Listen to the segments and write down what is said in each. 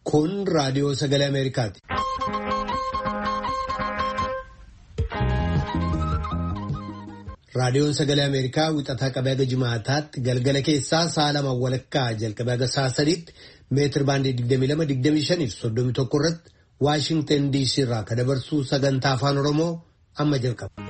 Kun raadiyoo sagalee Ameerikaati. Raadiyoon sagalee Ameerikaa wixataa qabee haga Jimaataatti galgala keessaa sa'a 2 walakkaa jalqabee haga sa'a 3tti meetir baandii 22-25 fi 31 irratti Waashingtan DC irraa kan dabarsu sagantaa afaan Oromoo amma jalqaba.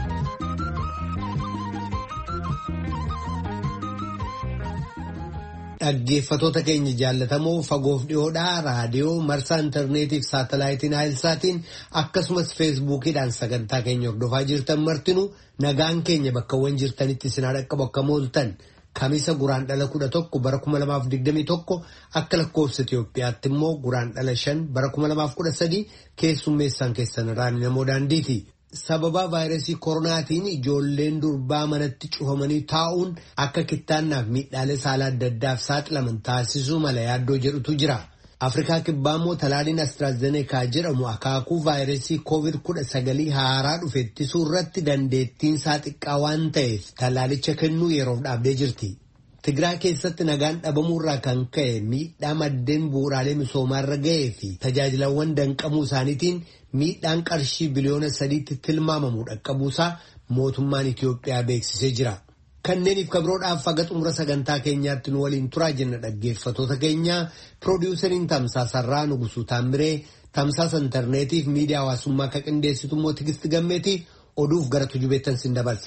Dhaggeeffatoota keenya jaallatamoo fagoof dhiyoodhaa raadiyoo marsaa intarneetii fi saatalaayitiin Naayilsaatiin akkasumas feesbuukiidhaan sagantaa keenya hordofaa jirtan martinuu nagaan keenya bakkawwan jirtanitti isin dhaqqabu akka mooltan kamisa guraandhala 11 bara 2021 akka lakkoofsa Itoophiyaatti immoo guraandhala 5 bara 2013 keessummeessaan keessan irraan namoo daandiiti. Sababa vaayirasii koronaatiin ijoolleen durbaa manatti cufamanii taa'uun akka kittaannaaf miidhaalee saalaa adda addaaf saaxilaman taasisuu mala yaaddoo jedhutu jira. Afrikaa kibbaa immoo talaaliin AstraZeneca jedhamu akaakuu vaayirasii COVID-19 haaraa dhufe ittisuu irratti dandeettiin isaa xiqqaa waan ta'eef talaalicha kennuu yeroof dhaabdee jirti. Tigraay keessatti nagaan dhabamuurraa kan ka'e miidhaa maddeen bu'uuraalee misoomaarra ga'ee fi tajaajilawwan danqamuu isaaniitiin miidhaan qarshii biliyoona 3tti tilmaamamu dhaqqabuusaa mootummaan Itiyoophiyaa beeksisee jira. Kanneeniif kabroodhaaf haga xumura sagantaa keenyaatti nu waliin turaa jenna dhaggeeffatoota keenya. Piroodyuusariin Tamsaasarraa Nugusuu Taamiree, Tamsaasa intarneetiif miidiyaa hawaasummaa akka qindeessitu immoo Tigisti Gammeetii oduuf gara tujubeettan sin dabarsa.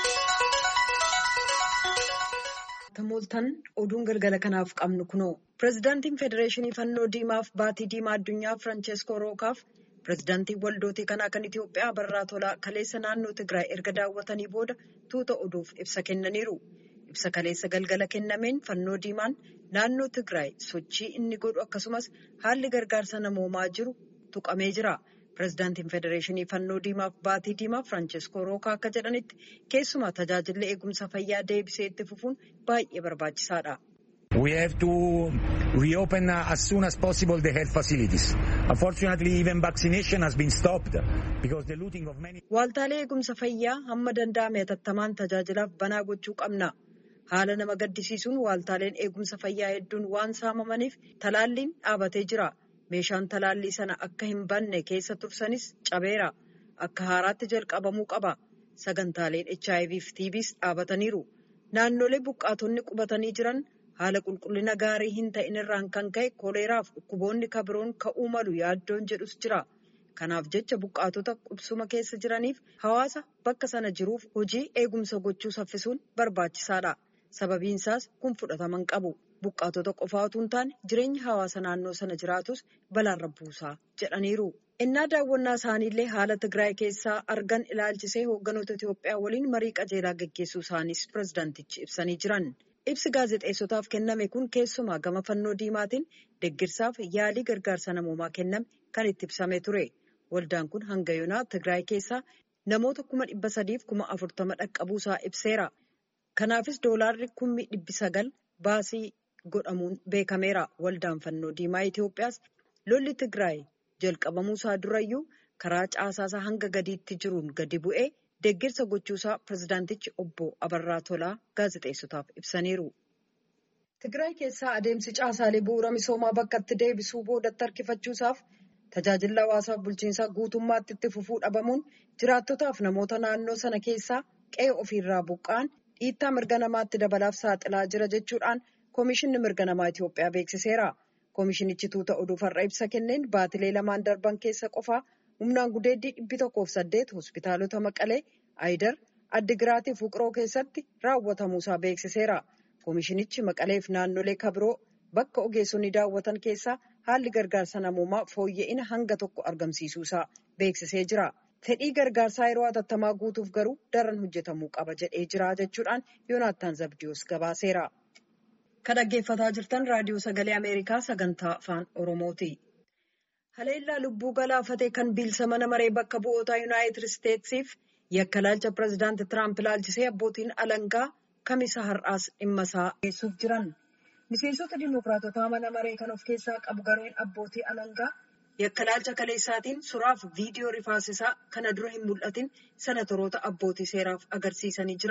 Tamooltan oduun galgala kanaaf qabnu kunoo pirezidaantiin federeeshinii fannoo diimaaf baatii diimaa addunyaa Firaanceskoo Rookaaf pirezidaantiin waldootii kanaa kan Itiyoophiyaa Abarraa Tolaa kaleessa naannoo Tigraay erga daawwatanii booda tuuta oduuf ibsa kennaniiru. Ibsa kaleessa galgala kennameen fannoo diimaan naannoo Tigraay sochii inni godhu akkasumas haalli gargaarsa namoomaa jiru tuqamee jira. Pirezidaantiin federeeshinii fannoo diimaaf baatii diimaa Firaanceskoo Rookaa akka jedhanitti keessumaa tajaajilli eegumsa fayyaa deebisee itti fufuun baay'ee barbaachisaadha. We have to reopen as soon as possible the health facilities. Unfortunately, even vaccination has been stopped because the looting of many. Waaltaalee eegumsa fayyaa hamma danda'ame hatattamaan tajaajilaaf banaa gochuu qabna. Haala nama gaddisiisuun waaltaaleen eegumsa fayyaa hedduun waan saamamaniif talaalliin dhaabatee jira. Meeshaan talaallii sana akka hin banne keessa tursanis cabeera. Akka haaraatti jalqabamuu qaba. Sagantaaleen HIV fi TBs dhaabataniiru. Naannolee buqqaatonni qubatanii jiran haala qulqullina gaarii hin ta'in irraan kan ka'e koleeraaf dhukkuboonni kabiroon ka'uu malu yaaddoon jedhus jira. Kanaaf jecha buqqaatota qubsuma keessa jiraniif hawaasa bakka sana jiruuf hojii eegumsa gochuu saffisuun barbaachisaadha. Sababiin isaas kun fudhataman qabu. Buqqaatota qofaa utuu hin taane jireenya hawaasa naannoo sana jiraatus balaarra buusaa jedhaniiru. Innaa daawwannaa isaaniillee haala Tigraay keessaa argan ilaalchisee hoogganoota Itiyoophiyaa waliin marii qajeelaa gaggeessuu isaanis pirezidaantichi ibsanii jiran. Ibsi gaazexeessotaaf kenname kun keessumaa gama fannoo diimaatiin deeggarsaaf yaalii gargaarsa namoomaa kenname kan itti ibsamee ture. Waldaan kun hanga yoonaa Tigraay keessaa namoota 340,040 dhaqqabuusaa ibseera. Kanaafis doolaarri 900,000 baasii godhamuun beekameera. Waldaan fannoo diimaa Itiyoophiyaas lolli Tigraay jalqabamuusaa durayyuu karaa caasaasaa hanga gadiitti jiruun gadi bu'ee deeggarsa gochuusaa pirezidaantichi obbo Abarraa Tolaa gaazexeessotaaf ibsaniiru. Tigraay keessaa adeemsi caasaalee bu'uura misoomaa bakkatti deebisuu boodatti harkifachuusaaf tajaajila hawaasaaf bulchiinsaa guutummaatti itti fufuu dhabamuun jiraattotaaf namoota naannoo sana keessaa qe'ee ofiirraa buqqa'an dhiittaa mirga namaatti dabalaaf saaxilaa jira jechuudhaan Koomishinni mirga namaa Itiyoophiyaa beeksiseera. Koomishinichi tuuta oduuf har'a ibsa kenneen baatilee lamaan darban keessa qofaa humnaan gudeeddii 108 hospitaalota Maqalee, Ayidar, Addigiraatii fi Wuqroo keessatti raawwatamuusaa beeksiseera. Koomishinichi Maqalee fi naannolee kabiroo bakka ogeessonni daawwatan keessaa haalli gargaarsa namoomaa fooyya'ina hanga tokko argamsiisuusaa beeksisee jira. Fedhii gargaarsaa yeroo hatattamaa guutuuf garuu daran hojjetamuu qaba jedhee jira jechuudhaan Yoonaattaan Zabdiyoos gabaaseera. Kan dhaggeeffataa jirtan raadiyoo sagalee Ameerikaa sagantaa afaan Oromooti. Haleellaa lubbuu galaafatee kan bilisa mana maree bakka bu'ootaa Yuunaayitid Isteetsiif yakka ilaalcha pirezidaanti Tiraamp ilaalchisee abbootiin alangaa kamisa har'aas dhimma isaa dhiyeessuuf jiran. Miseensota Dimookiraatotaa mana maree kan of keessaa qabu gareen abbootii alangaa yakka ilaalcha kaleessaatiin suraaf viidiyoo rifaasisaa kana dura hin mul'atin senatoroota abbootii seeraaf agarsiisanii jiran.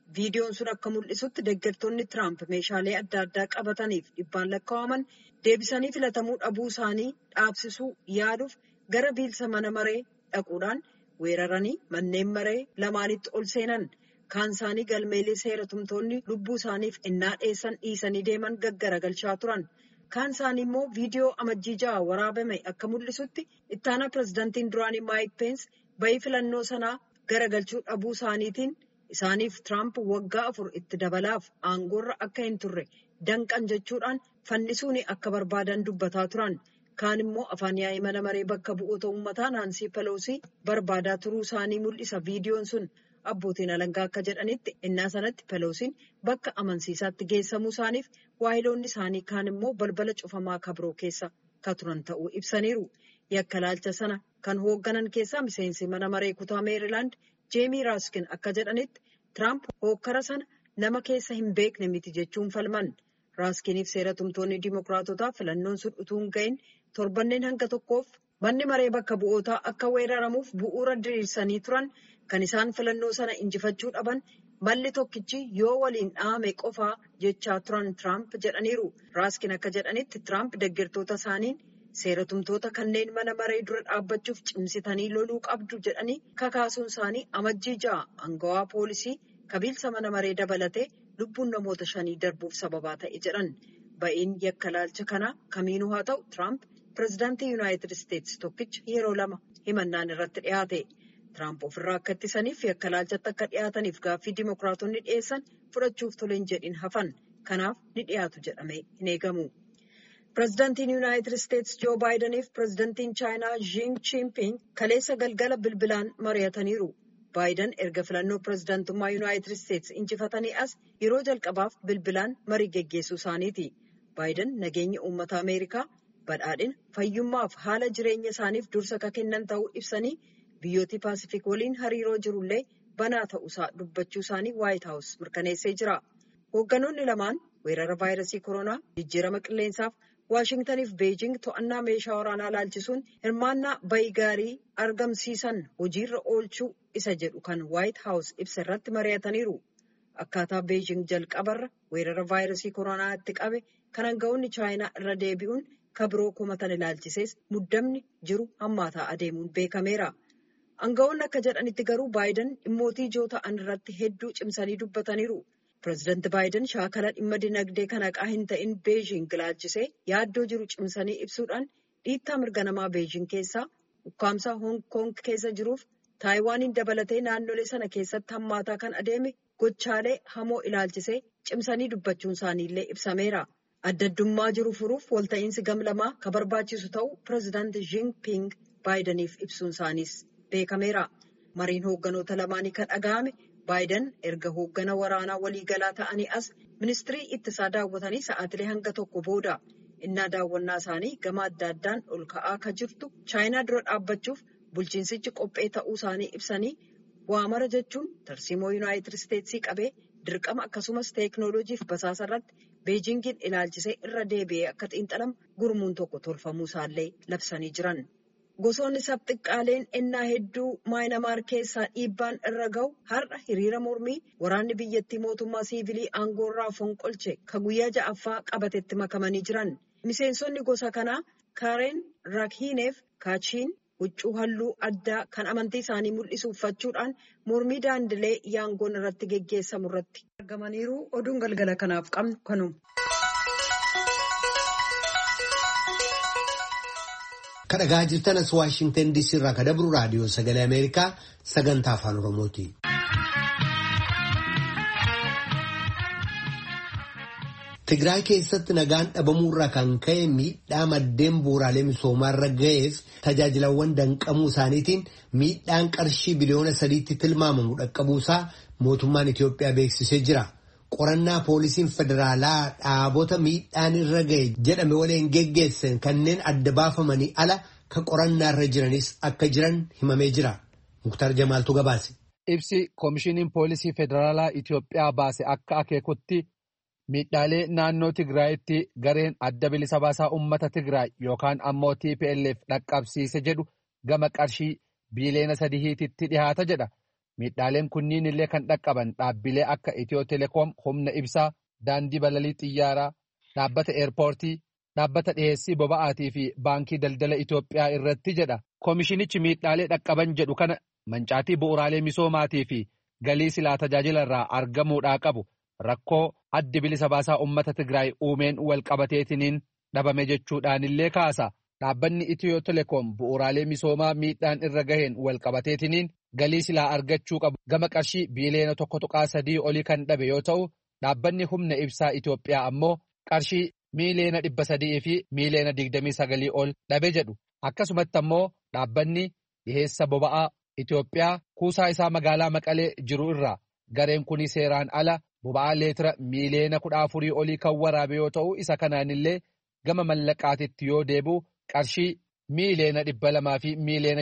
Viidiyoon sun akka mul'isutti deeggartoonni Tiraamp meeshaalee adda addaa qabataniif dhibbaan lakkaa'aman deebisanii filatamuu dhabuu isaanii dhaabsisuu yaaduuf gara biilsa mana maree dhaquudhaan weeraranii manneen maree lamaanitti ol seenan. Kaan isaanii galmeelee seeratumtoonni lubbuu isaaniif innaa dheessan dhiisanii deeman gaggaragalchaa turan. Kaan isaanii immoo viidiyoo amajjii 6 waraabame akka mul'isutti ittaanaa pirezidaantiin duraanii Maayik Peens bayii filannoo sanaa garagalchuu dhabuu isaaniitiin isaaniif Tiraamp waggaa 4 itti dabalaaf aangoorra akka hin turre danqan jechuudhaan fannisuun akka barbaadan dubbataa turan. Kaan immoo afaan yaa'ii mana maree bakka bu'oota uummataa Naansii Peloosii barbaadaa turuu isaanii mul'isa viidiyoon sun. Abbootiin alangaa akka jedhanitti innaa sanatti Peloosiin bakka amansiisaatti geessamuu isaaniif waahiloonni isaanii kaan immoo balbala cufamaa kabroo keessa ka turan ta'uu ibsaniiru. Yakka laalcha sana kan hoogganan keessaa miseensi mana maree kutaa Meerilaand Jeemii Raaskin akka jedhanitti Tiraamp hookkara sana nama keessa hin beekne miti jechuun falman. Raaskiniif seeratumtoonni Dimookiraatotaa filannoon sun utuu hin gahin torbanneen hanga tokkoof manni maree bakka bu'ootaa akka weeraramuuf bu'uura diriirsanii turan kan isaan filannoo sana injifachuu dhaban malli tokkichi yoo waliin dhahame qofaa jechaa turan Tiraamp jedhaniiru. Raaskin akka jedhanitti Tiraamp deeggartoota isaaniin seeratumtoota kanneen mana maree dura dhaabbachuuf cimsitanii loluu qabdu jedhanii kakaasuun isaanii amajjii 6 aangawaa poolisii kabiilsa mana maree dabalatee lubbuun namoota 5 darbuuf sababaa ta'e jedhan. Ba'iin yakka laalcha kanaa kamiinuu haa ta'u Tiraamp pirezidaantii Yuunaayitid Isteetsi tokkicha yeroo 2 himannaan irratti dhiyaate. Tiraamp ofirraa akka ittisaniif yakka laalchatti akka dhiyaataniif gaaffii Dimookiraatonni dhiyeessan fudhachuuf toleen jedhin hafan. Kanaaf ni dhiyaatu jedhamee hin eegamu. Pirezidaantiin Yuunaayitid Isteetsi Joo Baayidaniif pirezidaantiin Chaayinaa Xi Jinping kaleessa galgala bilbilaan mari'ataniiru. Baayidan erga filannoo pirezidaantummaa Yuunaayitid Isteetsi injifatanii as yeroo jalqabaaf bilbilaan marii geggeessuu isaaniiti. Baayidan nageenya uummata Ameerikaa badhaadhina fayyummaaf haala jireenya isaaniif dursa akka kennan ta'uu ibsanii biyyooti Paasifiik waliin hariiroo jirullee banaa ta'uusaa dubbachuu isaanii Waayit Haawus mirkaneessee jira. Hoogganoonni lamaan weerara vaayirasii koronaa jijjiirama qilleensaaf Waashingtaniif Beejing to'annaa meeshaa waraanaa laalchisuun hirmaannaa bayii gaarii argamsiisan hojiirra oolchuu isa jedhu kan Waayit Haawus ibsa irratti mari'ataniiru. Akkaataa Beejing jalqabarra weerara vaayirasii koronaa itti qabe kan aangawoonni Chaayinaa irra deebi'uun kabroo komatan ilaalchisees muddamni jiru hammaataa adeemuun beekameera. Aangawoonni akka jedhanitti garuu Baayidan dhimmootii ijoo ta'an irratti hedduu cimsanii dubbataniiru. Pireezidaanti Baayiden shaakala dhimma dinagdee kan haqaa hin ta'in Beejing ilaalchisee yaaddoo jiru cimsanii ibsuudhaan dhiittaa mirga namaa Beejing keessaa ukkaamsaa Hoong Koong keessa jiruuf Taayiwaaniin dabalatee naannolee sana keessatti hammaataa kan adeeme gochaalee hamoo ilaalchisee cimsanii dubbachuun isaaniillee ibsameera. Adda addummaa jiru furuuf walta'iinsi gamlamaa kan barbaachisu ta'uu pireezidaanti Jinping Baayidaniif ibsuun isaaniis beekameera. Mariin hoogganoota lamaanii kan dhaga'ame Baayiden erga hooggana waraanaa waliigalaa ta'anii as ministirii ittisaa daawwatanii sa'aatilee hanga tokko booda innaa daawwannaa isaanii gama adda addaan ol ka'aa akka jirtu Chaayinaa dura dhaabbachuuf bulchiinsichi qophee ta'uu isaanii ibsanii waamara jechuun tarsiimoo Yuunaayitid Isteetsii qabee dirqama akkasumas teeknooloojiif basaasa irratti Beejingin ilaalchisee irra deebi'ee akka xiinxalamu gurmuun tokko tolfamuu isaallee labsanii jiran. Gosoonni sabxiqqaaleen ennaa hedduu Maayinamaar keessaa dhiibbaan irra ga'u har'a hiriira mormii waraanni biyyattii mootummaa siivilii aangoorraa fonqolche ka guyyaa 6ffaa qabatetti makamanii jiran. Miseensonni gosa kanaa Kaareen Rakhineef Kaachiin huccuu halluu addaa kan amantii isaanii mul'isu uffachuudhaan mormii daandilee yaangoon irratti geggeessamu irratti argamaniiru. Oduun galgala kanaaf qabnu kanuma. Kadhagaa jirtan as Waashingtan DC irraa kadabru raadiyoo sagalee Ameerikaa sagantaa afaan Oromooti. Tigraay keessatti nagaan dhabamuurraa kan ka'e miidhaa maddeen bu'uuraalee misoomaarra ga'eef tajaajilawwan danqamuu isaaniitiin miidhaan qarshii biliyoona 3tti tilmaamamu dhaqqabuusaa mootummaan Itiyoophiyaa beeksisee jira. Qorannaa poolisiin federaalaa dhaabota miidhaan irra ga'e jedhame waliin geggeessan kanneen adda baafamanii ala kan qorannaa irra jiranis akka jiran himamee jira. Muktaar Jamaaltu gabaase. Ibsi koomishiniin poolisii federaalaa Itiyoophiyaa baase akka akeekutti miidhaalee naannoo Tigraayitti gareen adda bilisa baasaa uummata Tigraay yookaan ammoo TPLF dhaqqabsiise jedhu gama qarshii biiliyoona 3tti dhihaata jedha. Miidhaaleen kunniin illee kan dhaqqaban dhaabbilee akka Itiyoo Telekoom humna ibsaa, daandii balalii xiyyaaraa, dhaabbata eerpoortii, dhaabbata dhiheessii boba'aatii fi baankii daldala Itoophiyaa irratti jedha. Koomishinichi miidhaalee dhaqqaban jedhu kana mancaatii bu'uuraalee misoomaatii fi galii silaa tajaajila irraa argamuudhaa qabu rakkoo addi bilisa baasaa uummata Tigraay uumeen wal qabateetiniin dhabame jechuudhaan illee kaasa. Dhaabbanni Itiyoo Telekoom bu'uuraalee misoomaa miidhaan irra gaheen wal qabateetiniin galii silaa argachuu qabu gama qarshii biiliyoona 1.3 olii kan dhabe yoo ta'u, dhaabbanni humna ibsaa Itoophiyaa ammoo qarshii miiliyoona 300 fi miiliyoona 29 ol dhabe jedhu. Akkasumatti ammoo dhaabbanni dhiheessa boba'aa Itoophiyaa kuusaa isaa magaalaa Maqalee jiru irraa gareen kuni seeraan ala boba'aa leetira miiliyoona 14 olii kan waraabe yoo ta'u, isa kanaanillee gama mallaqaatitti yoo deebi'u qarshii miiliyoona 200 fi miiliyoona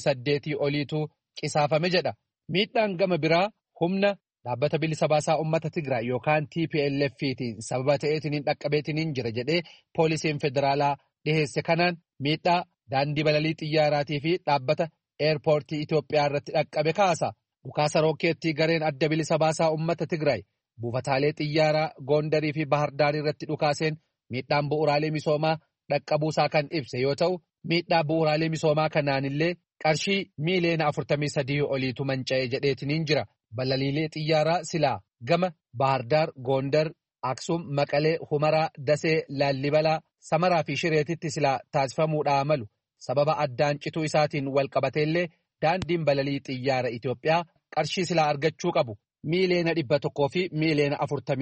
58 oliitu qisaafame jedha. Miidhaan gama biraa humna dhaabbata bilisa baasaa uummata Tigraay yookaan TPLF'tiin sababa ta'eetiniin dhaqqabeetiniin jira jedhee poolisiin federaalaa dhiheesse kanaan miidhaa daandii balalii xiyyaaraatii fi dhaabbata eerpoortii Itoophiyaa irratti dhaqqabe kaasa. Dhukaasa rookeettii gareen adda bilisa baasaa uummata Tigraay buufataalee xiyyaaraa Goondarii fi Bahardaar irratti dhukaaseen miidhaan bu'uuraalee misoomaa dhaqqabuusaa kan ibse yoo ta'u, miidhaa bu'uuraalee misoomaa kanaanillee qarshii miiliyoona 43 oliitu manca'e jedheetiniin jira. Balaliilee xiyyaaraa silaa gama Bahardaar, Goondar, Aksum, Maqalee, Humaraa, Dasee, Laallibalaa, Samaraa fi Shireetitti silaa taasifamuudhaa malu sababa addaan cituu isaatiin wal qabateellee daandiin balalii xiyyaara Itoophiyaa qarshii silaa argachuu qabu miiliyoona 100 fi miiliyoona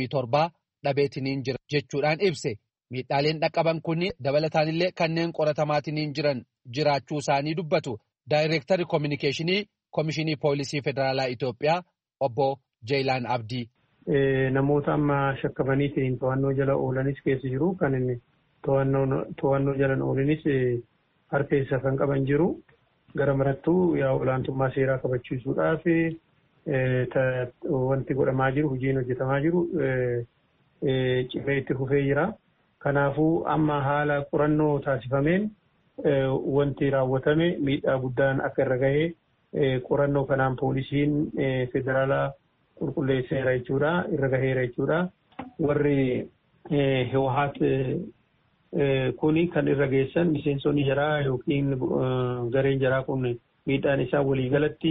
47 dhabeetiniin jira jechuudhaan ibse. Miidhaaleen dhaqqaban kunniin dabalataanillee kanneen qoratamaatiniin jiran jiraachuu isaanii dubbatu. Daayireektarri Koominikeeshinii Koomishinii Poolisii Federaalaa Itoophiyaa obbo Jeelaan Abdii. Namoota amma shakkamaniitiin to'annoo jala oolanis keessa jiru. Kan inni to'annoo jala oolanis harka keessa kan qaban jiru. Gara marattuu olaantummaa seeraa kabachiisuudhaaf wanti godhamaa jiru, hojiin hojjetamaa jiru cimee itti fufee jira. Kanaafuu amma haala qorannoo taasifameen wanti raawwatame miidhaa guddaan akka irra gahee qorannoo kanaan poolisiin federaalaa qulqulleesseera jechuudha, irra gaheera jechuudha. Warri Hiwaat kuni kan irra geessan miseensonni jaraa yookiin gareen jaraa kun miidhaan isaa waliigalatti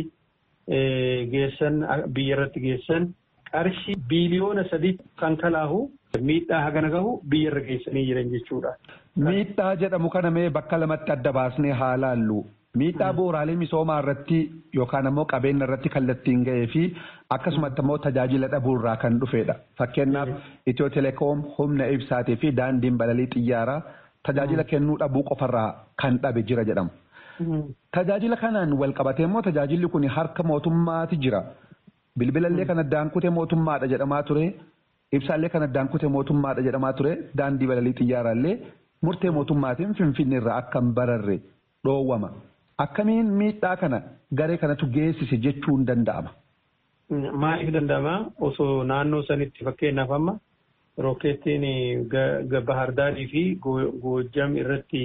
geessan biyya irratti geessan qarshii biiliyoona 3 kan kalaahu miidhaa hagana gahu biyya irra geessanii jiran jechuudha. Miidhaa jedhamu kana mee bakka lamatti adda baasnee haa laallu. Miidhaa bu'uuraalee misoomaa irratti yookaan ammoo qabeenya irratti kallattiin ga'ee fi akkasumatti ammoo tajaajila dhabuurraa kan dhufedha. Fakkeenyaaf Itiyoo Telekoom humna ibsaatii fi daandiin balalii xiyyaaraa tajaajila kennuu dhabuu qofarraa kan dhabe jira jedhamu. Tajaajila kanaan wal qabatee immoo tajaajilli kun harka mootummaati jira. Bilbilallee kan addaan kute mootummaadha jedhamaa ture. Ibsaallee kan addaan kute mootummaadha jedhamaa ture. Daandii balalii xiyyaaraallee murtee mootummaatiin Finfinneerraa akka hin bararre dhoowwama. Akkamiin miidhaa kana garee kanatu geessise jechuun danda'ama? Maaliif danda'ama? Osoo naannoo sanitti fakkeenyaaf amma rookeettiin Bahardaarii fi Goojjam irratti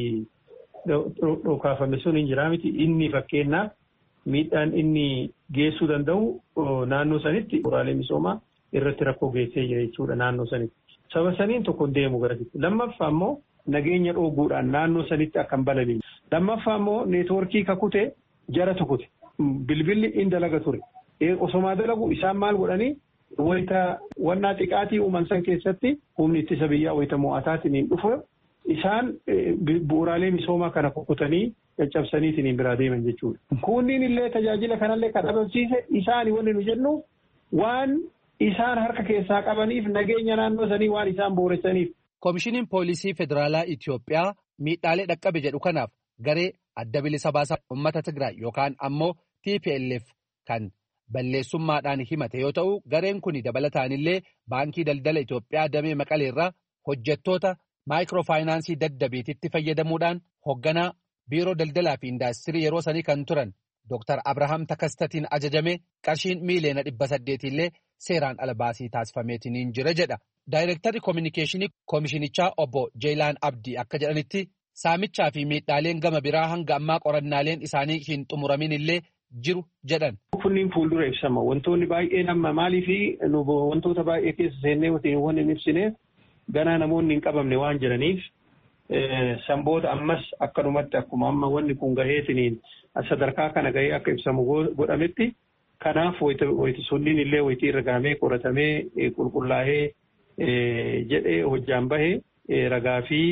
dhokaafame sun hin jiraa miti. Inni fakkeenyaaf miidhaan inni geessuu danda'u naannoo sanitti bu'uuraalee misoomaa irratti rakkoo geessee jira jechuudha naannoo sanitti. Saba saniin tokko deemu garasitti. Lammaffaa immoo nageenya dhooguudhaan naannoo sanitti akka hin balaliin. Lammaffaa immoo neetwoorkii kakute jara tukute. Bilbilli in dalaga ture. Osomaa dalagu isaan maal godhanii wayita wannaa xiqqaatii uuman san keessatti humni ittisa biyyaa wayita mo'ataatiin hin dhufu. Isaan bu'uuraalee misoomaa kana kukutanii caccabsaniitiin biraa deeman jechuudha. Kunniin illee tajaajila kanallee kan dhabamsiise isaani wanni nu jennu waan isaan harka keessaa qabaniif nageenya naannoo sanii waan isaan booressaniif. Koomishiniin Poolisii Federaalaa Itoophiyaa miidhaalee dhaqqabe jedhu kanaaf garee adda bilisa baasaa uummata Tigraay yookaan ammoo TPLF kan balleessummaadhaan himate yoo ta'u, gareen kun dabalataanillee baankii daldala Itoophiyaa damee Maqaleerraa hojjettoota maayikiroofaayinaansii daddabiititti fayyadamuudhaan hoogganaa biiroo daldalaa fi indaastirii yeroo sanii kan turan Dr. Abrahaam Takastatiin ajajame qarshiin miiliyoona 800 illee seeraan ala baasii taasifameetiin jira jedha. Daayireektarri Koominikeeshinii Koomishinichaa obbo Jeelaan Abdii akka jedhanitti saamichaa fi miidhaaleen gama biraa hanga ammaa qorannaaleen isaanii hin xumuramin illee jiru jedhan. Kunniin fuuldura ibsama. Wantoonni baay'een amma maaliifi wantoota baay'ee keessa seennee waan hin ibsineef ganaa namoonni hin qabamne waan jiraniif sanboota ammas akkanumatti akkuma amma wanni kun gaheetiniin sadarkaa kana gahee akka ibsamu godhametti kanaaf wayti sunniin illee wayti irra gahamee qoratamee qulqullaa'ee jedhee hojjaan bahee ragaa fi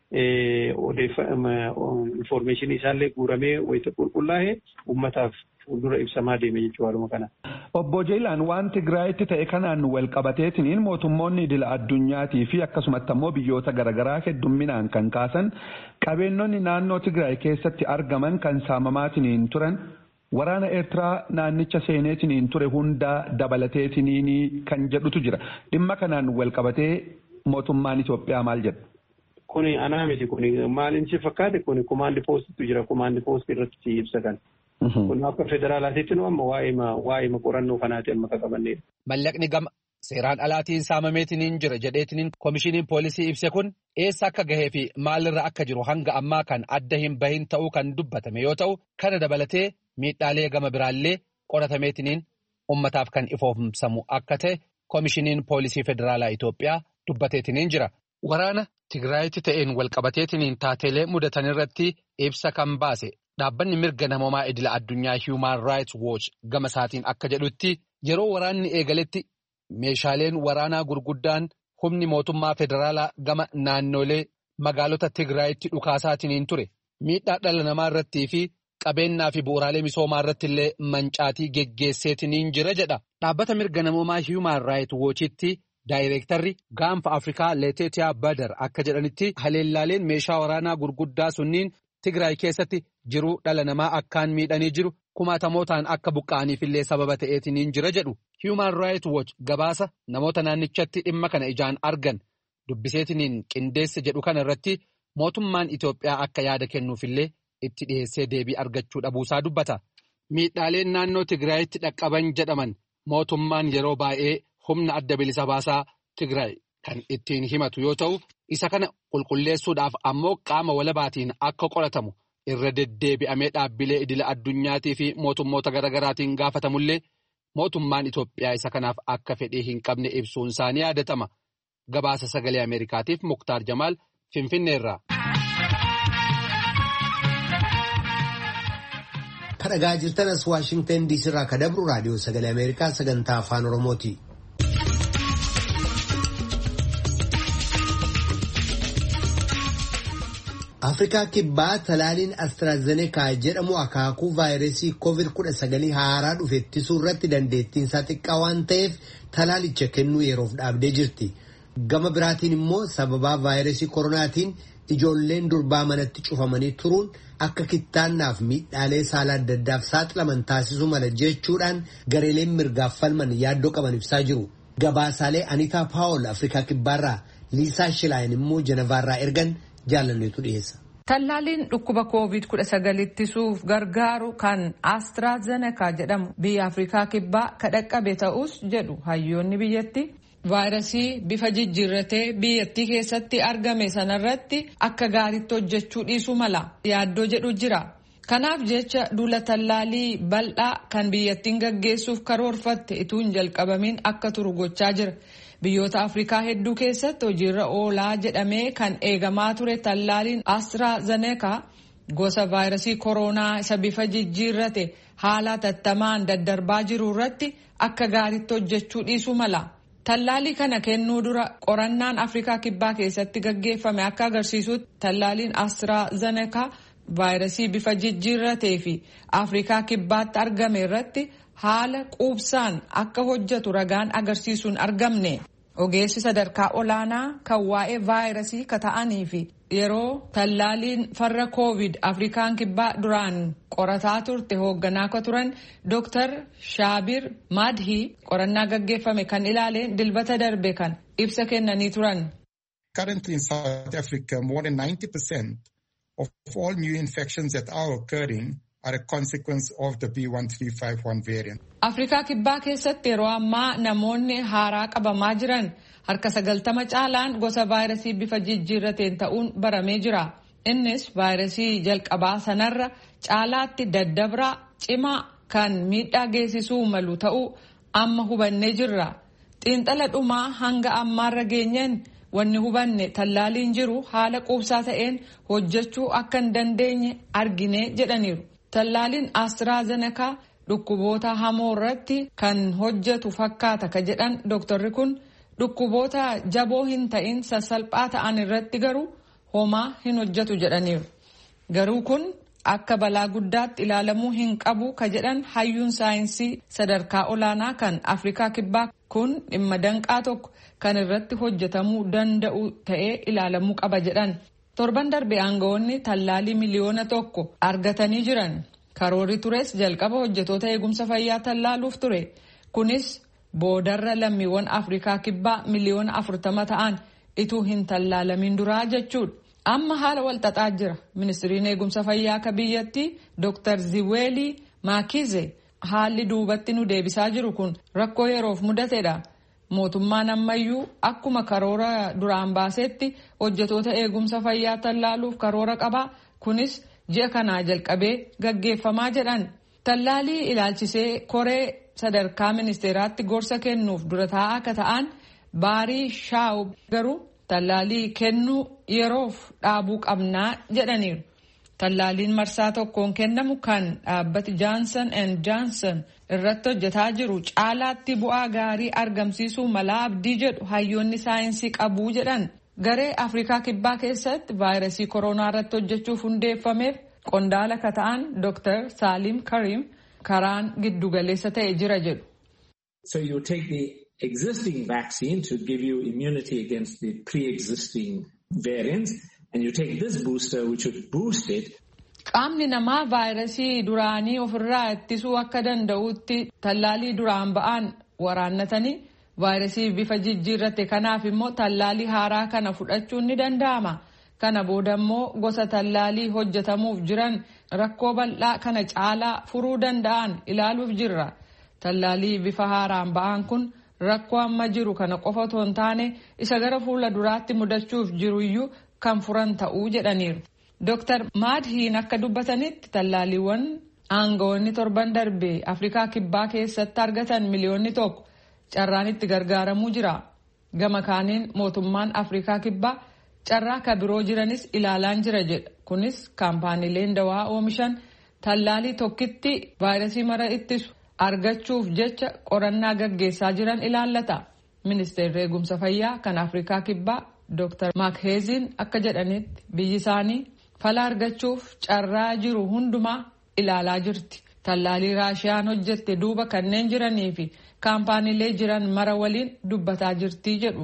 information isaallee guuramee wayti qulqullaa'ee ummataaf fuuldura ibsamaa deeme jechuudha kana. Obbo Jeelaan waan Tigraayitti ta'e kanaan wal qabateetiniin mootummoonni idil addunyaatii fi akkasumatti ammoo biyyoota garaagaraa heddumminaan kan kaasan qabeenyonni naannoo Tigraay keessatti argaman kan saamamaatiniin turan waraana Eertiraa naannicha seeneetiniin ture hundaa dabalateetiniin kan jedhutu jira. Dhimma kanaan wal qabatee mootummaan Itoophiyaa maal jedha? Kuni anaa miti kuni maaliin si fakkaate kuni kumaandi poostitu jira kumaandi poostii irratti ibsa kan. Kun akka federaalaatiitti nu amma waa'ima qorannoo kanaati amma qaqqabannedha. Mallaqni gama seeraan alaatiin saamameetiniin jira jedheetiniin koomishiniin poolisii ibse kun eessa akka gahee fi maalirra akka jiru hanga ammaa kan adda hin bahin ta'uu kan dubbatame yoo ta'u kana dabalatee miidhaalee gama biraallee qoratameetiniin ummataaf kan ifoomsamu akka ta'e koomishiniin poolisii federaalaa Itoophiyaa dubbateetiniin jira. Waraana Tigraayitti ta'een walqabateetiniin taateelee mudatan irratti ibsa kan baase. Dhaabbanni mirga namoomaa idila addunyaa Human Rights Watch gama isaatiin akka jedhutti yeroo waraanni eegaletti meeshaaleen waraanaa gurguddaan humni mootummaa federaalaa gama naannolee magaalota Tigraayitti dhukaasaatiin ture. Miidhaa dhala namaa irrattii fi qabeenyaa fi bu'uuraalee misoomaa irratti illee mancaatii geggeesseetiin jira jedha. Dhaabbata mirga namoomaa Human Rights Watchitti daayireektarri gaanfa Afrikaa Leteetiyaa Badar akka jedhanitti haleellaaleen meeshaa waraanaa gurguddaa sunniin Tigraay keessatti jiruu dhala namaa akkaan miidhanii jiru kumaatamootaan akka buqqa'aniif illee sababa ta'eetiin jira jedhu. Human Rights Watch gabaasa namoota naannichatti dhimma kana ijaan argan dubbiseetiniin qindeesse jedhu kana irratti mootummaan Itoophiyaa akka yaada kennuufillee itti dhiyeessee deebii argachuu dhabuusaa dubbata. Miidhaaleen naannoo Tigraayitti dhaqqaban jedhaman mootummaan yeroo baay'ee humna adda bilisa baasaa Tigraay kan ittiin himatu yoo ta'u isa kana qulqulleessuudhaaf ammoo qaama walabaatiin akka qoratamu irra deddeebi'amee dhaabbilee idila addunyaatii fi mootummoota garaagaraatiin gaafatamullee mootummaan Itoophiyaa isa kanaaf akka fedhii hin qabne ibsuun isaanii yaadatama. Gabaasa sagalee Ameerikaatiif Muktaar Jamaal Finfinneerraa. Kadhagaa jirtanas Waashingtan DC irraa kadabru raadiyoo sagalee Ameerikaa sagantaa afaan Oromooti. Afrikaa kibbaa talaaliin AstraZeneca jedhamu akaakuu vaayirasii COVID-19 haaraa dhufe ittisuu irratti dandeettiinsaa xiqqaa waan ta'eef talaalicha kennuu yeroof dhaabdee jirti. Gama biraatiin immoo sababaa vaayirasii koronaatiin ijoolleen durbaa manatti cufamanii turuun akka kittaannaaf miidhaalee saala adda addaaf saaxilaman taasisuu mala jechuudhaan gareeleen mirgaaf falman yaaddoo qaban ibsaa jiru. Gabaasaalee Anitaa Paawol Afrikaa kibbaarraa Liisaa Shilaayin immoo Jenevaarraa ergan jaalanneetu dhiyeessa. Tallaaliin dhukkuba COVID-19 ittisuuf gargaaru kan AstraZeneca jedhamu biyya Afrikaa kibbaa kadhaqqabe ta'us jedhu hayyoonni biyyatti vaayirasii bifa jijjiirratee biyyattii keessatti argame sanarratti akka gaariitti hojjechuu dhiisuu mala yaaddoo jedhu jira. Kanaaf jecha duula tallaalii bal'aa kan biyyattiin gaggeessuuf karoorfatte ituu hin jalqabamin akka turu gochaa jira. Biyyoota Afrikaa hedduu keessatti hojiirra oolaa jedhamee kan eegamaa ture tallaaliin AstraZeneca gosa vaayirasii koronaa isa bifa jijjiirrate haala tattamaan daddarbaa jiru irratti akka gaariitti hojjechuu dhiisuu mala. Tallaalii kana kennuu dura qorannaan Afrikaa kibbaa keessatti gaggeeffame akka agarsiisutti tallaaliin AstraZeneca vaayirasii bifa jijjiirratee fi Afrikaa kibbaatti argame irratti haala quubsaan akka hojjetu ragaan agarsiisuun argamne. Ogeessi sadarkaa olaanaa kan waa'ee vaayirasii kata'anii fi yeroo tallaaliin farra COVID Afrikaan kibbaa duraan qorataa turte hoogganaa akka turan Dr. Shaabir Madhi qorannaa gaggeeffame kan ilaaleen dilbata darbe kan ibsa kennanii turan. Currently in South Africa, more than 90% of all new infections that are occurring are a consequence of the B1351 variant. Afrikaa kibbaa keessatti yeroo ammaa namoonni haaraa qabamaa jiran harka 90 caalaan gosa vaayirasii bifa jijjiirrateen ta'uun baramee jira. Innis vaayirasii jalqabaa sanarra caalaatti daddabraa cimaa kan miidhaa geessisuu malu ta'uu amma hubannee jirra. Xiinxala dhumaa hanga ammaarra geenyeen wanni hubanne tallaaliin jiru haala quubsaa ta'een hojjechuu akka hin dandeenye argine jedhaniiru. Tallaaliin AstraZeneca dhukkuboota hamoo irratti kan hojjetu fakkaata ka jedhan dooktarri kun dhukkuboota jaboo hin ta'in sassalphaa ta'an irratti garuu homaa hin hojjetu jedhaniiru. Garuu kun akka balaa guddaatti ilaalamuu hin qabu ka jedhan hayyuun saayinsii sadarkaa olaanaa kan Afrikaa Kibbaa kun dhimma danqaa tokko kan irratti hojjetamuu danda'u ta'ee ilaalamuu qaba jedhan. Torban darbe aangawoonni tallaalii miliyoona 1 argatanii jiran. Karoorri tures jalqaba hojjetoota eegumsa fayyaa tallaaluuf ture. Kunis boodarra lammiiwwan Afrikaa Kibbaa miliyoona 40 ta'an ituu hin tallaalamin duraa jechuudha. Amma haala walxaxaa jira. Ministiriin eegumsa fayyaa akka biyyattii Dr. Ziweli Maakize haalli duubatti nu deebisaa jiru kun rakkoo yeroof mudatedha. Mootummaan ammayyuu akkuma karoora duraan baasetti hojjetoota eegumsa fayyaa tallaaluuf karoora qaba. Kunis ji'a kanaa jalqabee gaggeeffamaa jedhan. Tallaalii ilaalchisee koree sadarkaa ministeeraatti gorsa kennuuf dura taa'aa akka ta'an Baarii Shaawu garuu tallaalii kennuu yeroof dhaabuu qabnaa jedhaniiru. Tallaaliin marsaa tokkoon kennamu kan dhaabbati Johnson & Johnson irratti hojjetaa jiru caalaatti bu'aa gaarii argamsiisuu mala abdii jedhu hayyoonni saayinsii qabuu jedhan. Garee Afrikaa Kibbaa keessatti vaayirasii koronaa irratti hojjechuuf hundeeffameef qondaala ka ta'an Dr. Salim Karim karaan giddugaleessa ta'e jira jedhu. So you take the existing vaccine to give you immunity against the pre-existing variants and you take this booster which would boost it. Qaamni namaa vaayirasii duraanii ofirraa ittisuu akka danda'utti tallaalii duraan ba'an waraannatanii vaayirasii bifa jijjiirrate kanaaf immoo tallaalii haaraa kana fudhachuun ni danda'ama. Kana booda immoo gosa tallaalii hojjetamuuf jiran rakkoo bal'aa kana caalaa furuu danda'an ilaaluuf jirra. Tallaalii bifa haaraan ba'an kun rakkoo amma jiru kana qofa otoo hin taane isa gara fuula duraatti mudachuuf jiruyyuu kan furan ta'uu jedhaniiru. Dr. Maadhiin akka dubbatanitti tallaaliiwwan aangawoonni torban darbe Afrikaa Kibbaa keessatti argatan miliyoonni 1 carraan itti gargaaramuu jira. Gama kaaniin mootummaan Afrikaa Kibbaa carraa ka biroo jiranis ilaalaan jira jedha. Kunis kaampaaniileen dawaa oomishan tallaalii tokkitti vaayirasii mara ittisu argachuuf jecha qorannaa gaggeessaa jiran ilaallata. Ministeerri eegumsa fayyaa kan Afrikaa Kibbaa Dr. Maakheeziin akka jedhanitti biyyi isaanii fala argachuuf carraa jiru hundumaa ilaalaa jirti. Tallaalii Raashiyaan hojjette duuba kanneen jiranii fi kaampaaniilee jiran mara waliin dubbataa jirti jedhu.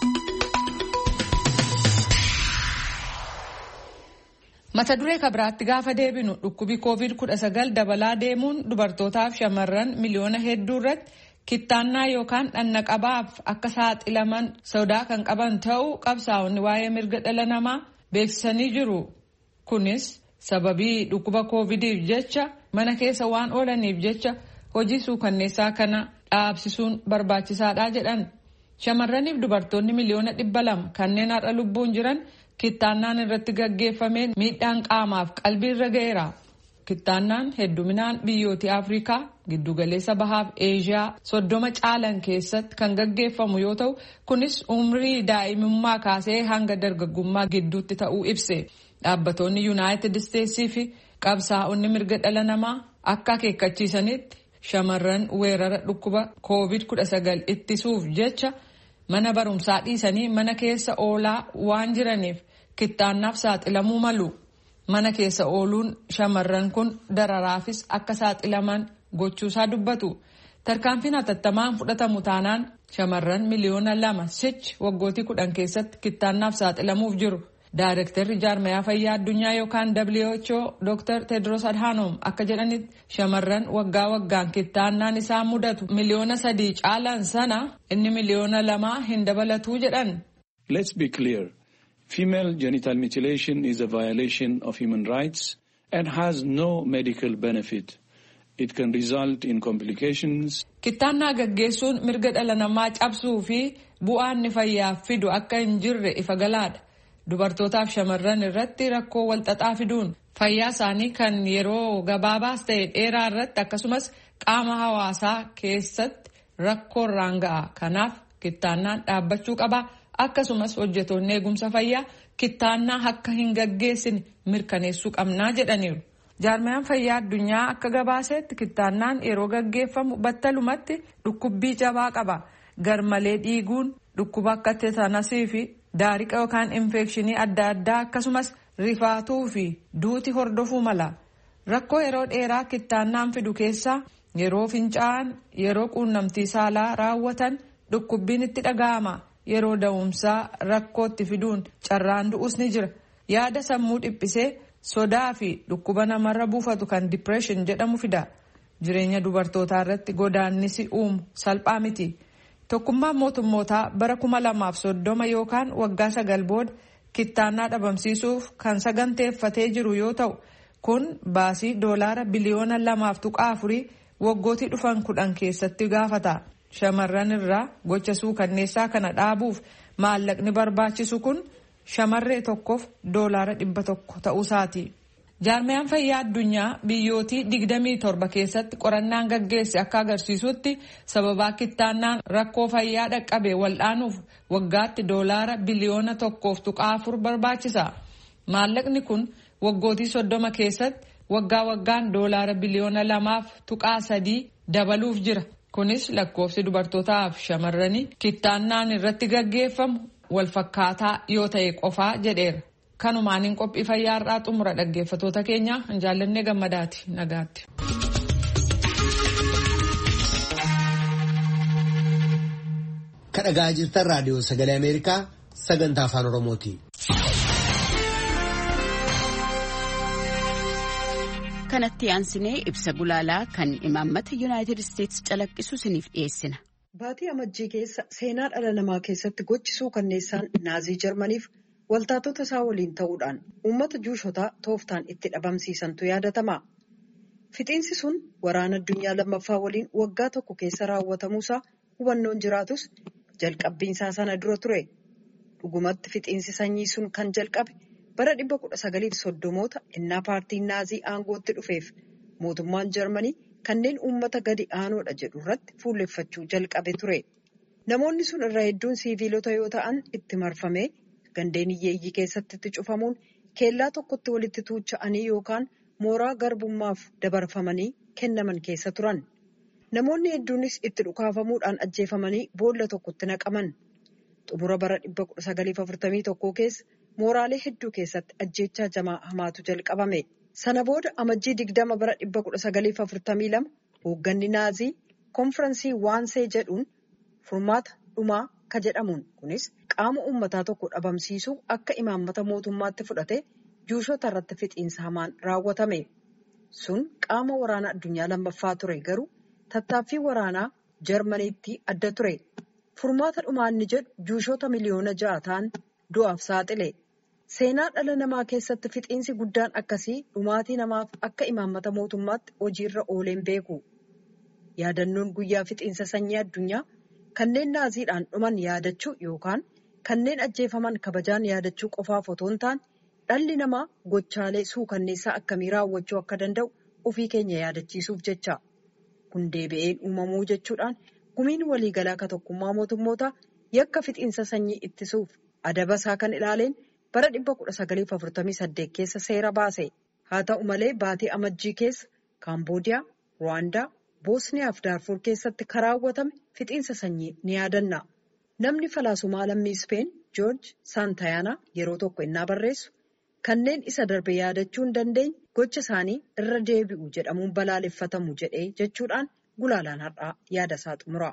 Mata duree kabiraatti gaafa deebinu dhukkubi COVID-19 dabalaa deemuun dubartootaaf shamarran miliyoona hedduu irratti kittaannaa yookaan dhannaqabaaf akka saaxilaman sodaa kan qaban ta'uu qabsaa'onni waa'ee mirga dhala namaa beeksisanii jiru. Kunis sababii dhukkuba COVIDiif jecha mana keessa waan oolaniif jecha hojii suukanneessaa kana dhaabsisuun barbaachisaadha jedhan. Shamarraniif dubartoonni miliyoona 200 kanneen har'a lubbuun jiran kittaannaan irratti gaggeeffameen miidhaan qaamaaf qalbii irra ga'eera. Kittaannaan hedduminaan biyyooti Afrikaa giddugaleessa bahaaf Eeshiyaa 30 caalan keessatti kan gaggeeffamu yoo ta'u kunis umrii daa'imummaa kaasee hanga dargaggummaa gidduutti ta'uu ibse. Dhaabbattoonni Yuunaayitid Isteetsii fi qabsaa'onni mirga dhala namaa akka akeekkachiisanitti shamarran weerara dhukkuba COVID-19 ittisuuf jecha mana barumsaa dhiisanii mana keessa oolaa waan jiraniif kittaannaaf saaxilamuu malu. Mana keessa ooluun shamarran kun dararaafis akka saaxilaman gochuusaa dubbatu. Tarkaanfiin hatattamaan fudhatamu taanaan shamarran miliyoona 2 waggootii 10 keessatti kittaannaaf saaxilamuuf jiru. Daayirektarri jaarmayaa fayyaa addunyaa yookaan WHO Dr. Tedros Adhanom akka jedhanitti shamarran waggaa waggaan kittaannaan isaan mudatu miliyoona 3 caalan sana inni miliyoona 2 hin dabalatuu jedhan. Let's be clear. Female genital mutilation is a violation of human rights and has no medical benefit. It can result in complications. Kittaannaa gaggeessuun mirga dhala namaa cabsuu fi bu'aan fayyaaf fidu akka hin jirre ifa galaadha. Dubartootaaf shamarran irratti rakkoo walxaxaa fiduun fayyaa isaanii kan yeroo gabaabaas ta'e dheeraa irratti akkasumas qaama hawaasaa keessatti rakkoo irraan ga'a. Kanaaf kittaannaan dhaabbachuu qaba. Akkasumas hojjetoonni eegumsa fayyaa kittaannaa akka hin gaggeessine mirkaneessuu qabnaa jedhaniiru. Jaarmayaan fayyaa addunyaa akka gabaasetti kittaannaan yeroo gaggeeffamu battalumatti dhukkubbii jabaa qaba. Garmalee dhiiguun dhukkuba akka teetanasii fi daariqa yookaan infekshinii adda addaa akkasumas rifaatuu fi duuti hordofuu mala. Rakkoo yeroo dheeraa kittaannaan fidu keessaa yeroo fincaa'an, yeroo quunnamtii saalaa raawwatan dhukkubbiin itti dhaga'ama. Yeroo da'umsaa rakkootti fiduun carraan du'us ni jira. Yaada sammuu dhiphisee sodaa fi dhukkuba namarra buufatu kan dipireeshin jedhamu fida. Jireenya dubartootaa irratti godaannisi uumu salphaa miti. Tokkummaan mootummootaa bara 2030 yookaan waggaa 9 booda kittaannaa dhabamsiisuuf kan saganteeffatee jiru yoo ta'u, kun baasii $2 biliyoona 2.4 waggootii dhufan 10 keessatti gaafata. Shamarran irraa gocha suukanneessaa kana dhaabuuf maallaqni barbaachisu kun shamarree tokkoof $100 ta'uusaati. Jaarmayaan fayyaa addunyaa biyyootii 27 keessatti qorannaan gaggeesse akka agarsiisutti sababaa kittaannaan rakkoo fayyaa dhaqqabe waldhaanuuf waggaatti $1 biliyoona 1.4 barbaachisa. Maallaqni kun waggootii 30 keessatti waggaan $1 biliyoona 2.3 dabaluuf jira. Kunis lakkoofsi dubartootaa fi shamarranii kittaannaan irratti gaggeeffamu wal fakkaataa yoo ta'e qofaa jedheera. Kanumaaniin qophii fayyaa irraa xumura dhaggeeffatoota keenya Jaallannee Gammadaati nagaatti. Kadhagaa jirtan raadiyoo sagalee Ameerikaa sagantaa afaan Oromooti. Kanatti aansinee ibsa gulaalaa kan imaammata Yuunaayitid Isteetsi calaqqisu isiniif dhiyeessina. Baatii amajjii keessa seenaa dhala namaa keessatti gochisuu kanneessaan naazii Jarmaniif waltaatota isaa waliin ta'uudhaan uummata juushotaa tooftaan itti dhabamsiisantu yaadatama. Fixiinsi sun waraana addunyaa lammaffaa waliin waggaa tokko keessa raawwatamuusaa hubannoon jiraatus jalqabbiinsaa sana dura ture. Dhugumatti fixiinsi sanyii sun kan jalqabe bara 1930moota innaa paartiin naazii aangootti dhufeef mootummaan Jarmanii kanneen uummata gadi aanoodha jedhu irratti fuulleffachuu jalqabe ture. Namoonni sun irraa hedduun siiviilota yoo ta'an itti marfamee gandeen hiyyeeyyii keessatti itti cufamuun keellaa tokkotti walitti tuucha'anii yookaan mooraa garbummaaf dabarfamanii kennaman keessa turan. Namoonni hedduunis itti dhukaafamuudhaan ajjeefamanii boolla tokkotti naqaman. Xumura bara 1941 keessa mooraalee hedduu keessatti ajjeechaa jamaa hamaatu jalqabame. Sana booda amajjii 20 bara 1942 hoogganni naazii konfiraansii waansee jedhuun furmaata dhumaa ka jedhamuun kunis qaama uummataa tokko dhabamsiisuu akka imaammata mootummaatti fudhate juushota irratti fixiinsa hamaan raawwatame. Sun qaama waraana addunyaa lammaffaa ture garuu tattaaffii waraanaa Jarmaniitti adda ture. Furmaata dhumaa inni jedhu juushota miliyoona 6 ta'an du'aaf saaxile. Seenaa dhala namaa keessatti fixiinsi guddaan akkasii dhumaatii namaaf akka imaammata mootummaatti hojiirra ooleen beeku. Yaadannoon guyyaa fixiinsa sanyii addunyaa kanneen naaziidhaan dhuman yaadachuu yookaan kanneen ajjeefaman kabajaan yaadachuu qofaaf otoo hin taane dhalli namaa gochaalee suukanneessaa akkamii raawwachuu akka danda'u ofii keenya yaadachiisuuf jecha. Kun deebi'een uumamuu jechuudhaan gumiin waliigalaa ka tokkummaa mootummoota yakka fixiinsa sanyii ittisuuf adaba isaa kan ilaaleen bara 1948 keessa seera baase. Haa ta'u malee baatii amajjii keessa Kaamboodiyaa, Ruwaandaa, Boosniyaa fi Daarfur keessatti karaawwatame fixiinsa sanyii ni yaadanna. Namni falaasumaa lammii Ispeen Joorj Saantayaanaa yeroo tokko innaa barreessu kanneen isa darbe yaadachuu hin dandeenye gocha isaanii irra deebi'u jedhamuun balaaleffatamu jedhee jechuudhaan gulaalaan har'aa yaada isaa xumura.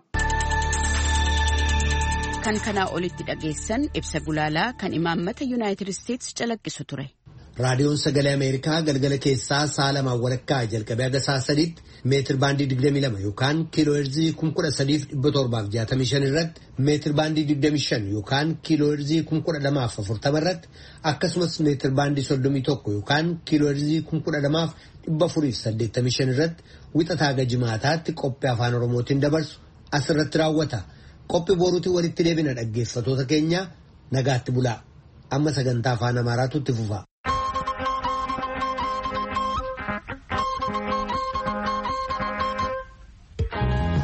Kan kanaa olitti dhageessan ibsa gulaalaa kan imaammata Yuunaayitid Isteetsi calaqqisu ture. Raadiyoon Sagalee Ameerikaa galgala keessaa sa'a 2 jalqabee haga sa'a 3tti meetir baandii 22 yookaan kiiloo heerzii 13,765 irratti meetir baandii 25 yookaan kiiloo heerzii 12,040 irratti akkasumas meetir baandii 31 yookaan kiiloo heerzii 12,485 irratti wixataa haga jimaataatti qophii afaan Oromootiin dabarsu asirratti raawwata. Qophii boruutiin walitti deebina dhaggeeffatoota keenya nagaatti bulaa. Amma sagantaa afaan Amaaraatu itti fufa.